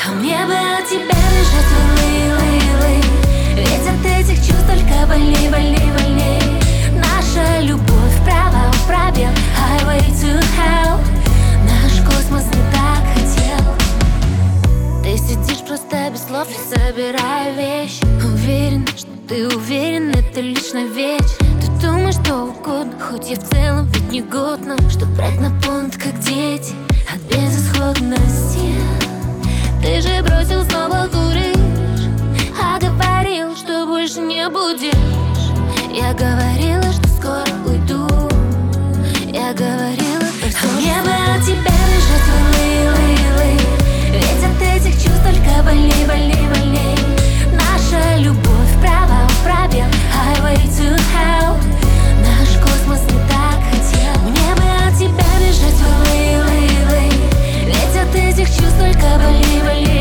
А мне бы от тебя бежать вылы. Ведь от этих чувств только больней. Наша любовь вправо, в пробел, highway to hell. Наш космос не так хотел. Ты сидишь просто без слов, собирая вещи. Уверен, что ты уверен, это лишь на вечер. Ты думаешь что угодно, хоть я в целом ведь не годна, чтоб брать на понт, как дети, от безысходности. Ты же бросил, снова куришь, а говорил, что больше не будешь. Я говорила, что скоро уйду. Я говорила, что мне бы от тебя бежать вылы. Ведь от этих чувств только больней. Наша любовь вправо, в пробел, highway to hell. Наш космос не так хотел. Мне бы от тебя бежать вылы. Ведь от этих чувств только больней.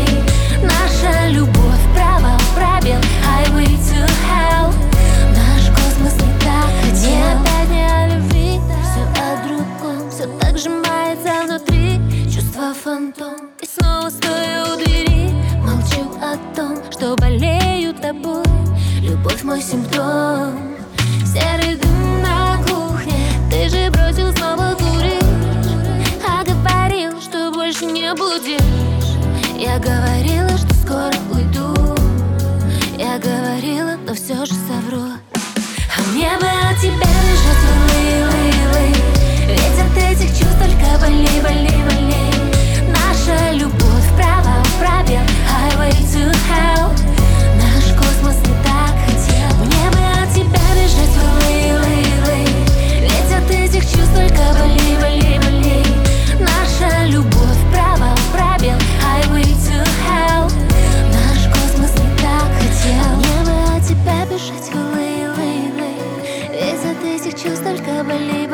Наша любовь вправо, в пробел, highway to hell. Наш космос не так хотел. Не опять не о любви, все о другом. Все так сжимается внутри, чувство фантом. И снова стою у двери, молчу о том, что болею тобой. Любовь мой симптом. Серый дым на кухне. Ты же бросил, снова куришь, а говорил, что больше не будешь. Я говорила, что скоро уйду. Я говорила, но все же совру. А мне бы от тебя бежать вылы. Ведь от этих чувств только больней. Наша любовь вправо, в пробел, highway to hell. Наш космос не так хотел. Мне бы от тебя бежать вылы. Ведь от этих чувств только болей. Наша любовь вправо, в пробел, highway to hell. Наш космос не так хотел. Мне бы от тебя бежать вылы. Ведь от этих чувств только болей.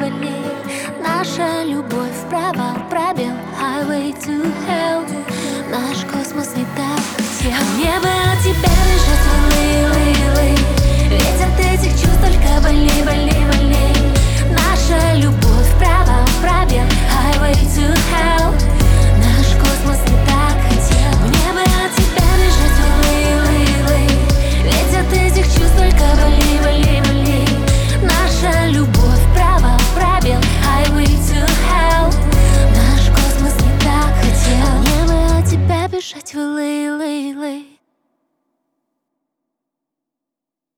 Наша любовь вправо, в пробел, highway to hell. Наш космос не так хотел. А мне бы от тебя